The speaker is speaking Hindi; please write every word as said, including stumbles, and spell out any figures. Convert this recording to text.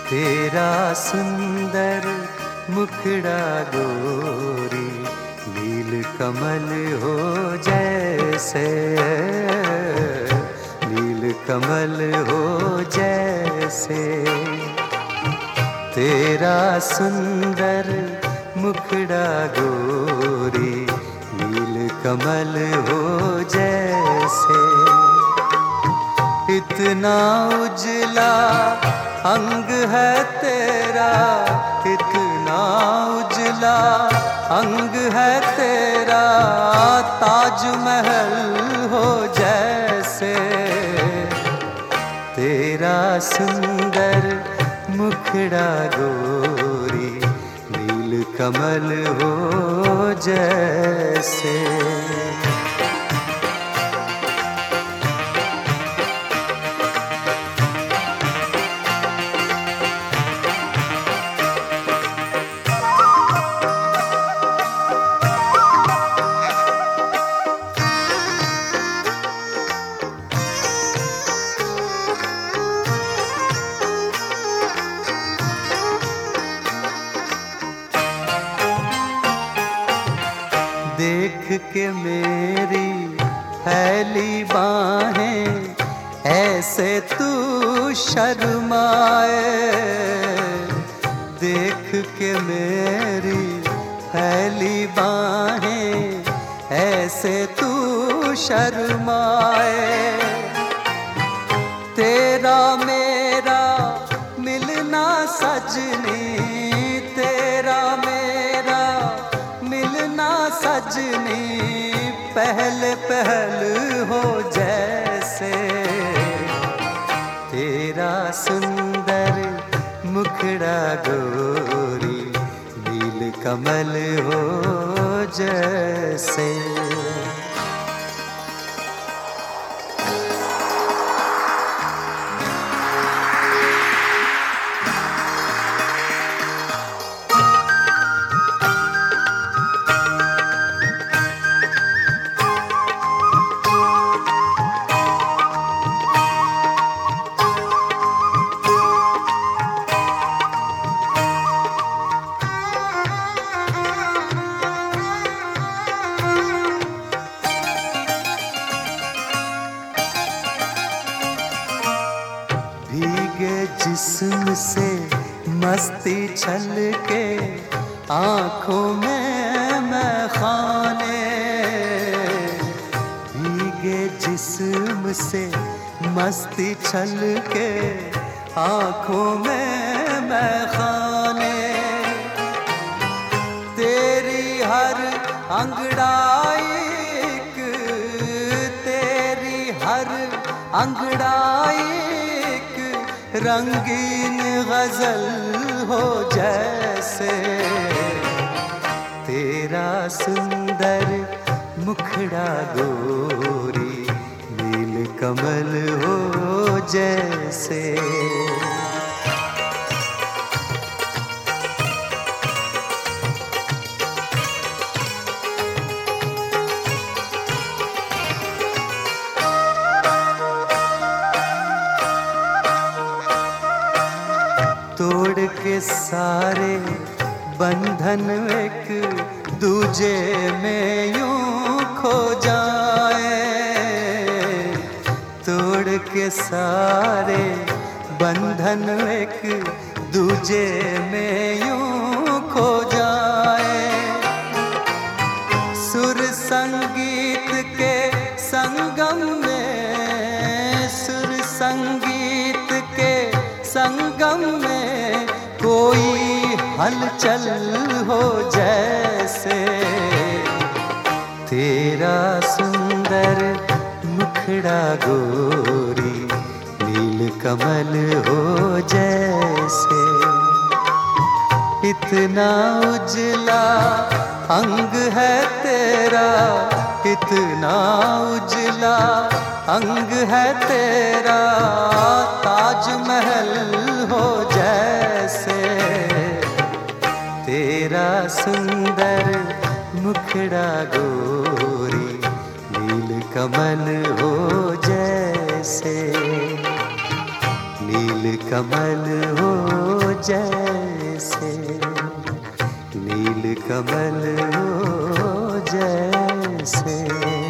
तेरा सुंदर मुखड़ा गोरी नील कमल हो जैसे, नील कमल हो जैसे। तेरा सुंदर मुखड़ा गोरी नील कमल हो जैसे। इतना उजला अंग है तेरा, इतना उजला अंग है तेरा, ताजमहल हो जैसे। तेरा सुंदर मुखड़ा गोरी नील कमल हो जैसे। देख के मेरी फैली बाहें ऐसे तू शर्माए, देख के मेरी फैली बाहें ऐसे तू शर्माए। तेरा मेरा मिलना सजनी, तेरा मेरा मिलना सजनी, पहले पहल हो जैसे। तेरा सुंदर मुखड़ा गोरी नील कमल हो जैसे। भीगे जिस्म से मस्ती छलके आँखों में मैं खाने, भीगे जिस्म से मस्ती छलके आँखों में मैं खाने। तेरी हर अंगड़ाई तेरी हर अंगड़ाई रंगीन गजल हो जैसे। तेरा सुंदर मुखड़ा गोरी नील कमल हो जैसे। तोड़ के सारे बंधन एक दूजे में यूं खो जाए, तोड़ के सारे बंधन एक दूजे में यूं खो जाए। सुर संगीत के संगम में, सुर संगीत के संगम में कोई हलचल हो जैसे। तेरा सुंदर मुखड़ा गोरी नील कमल हो जैसे। इतना उजला अंग है तेरा, इतना उजला अंग है तेरा, ताजमहल हो जैसे। तेरा सुंदर मुखड़ा गोरी नील कमल हो जैसे। नील नील कमल हो जैसे, नील कमल हो जैसे।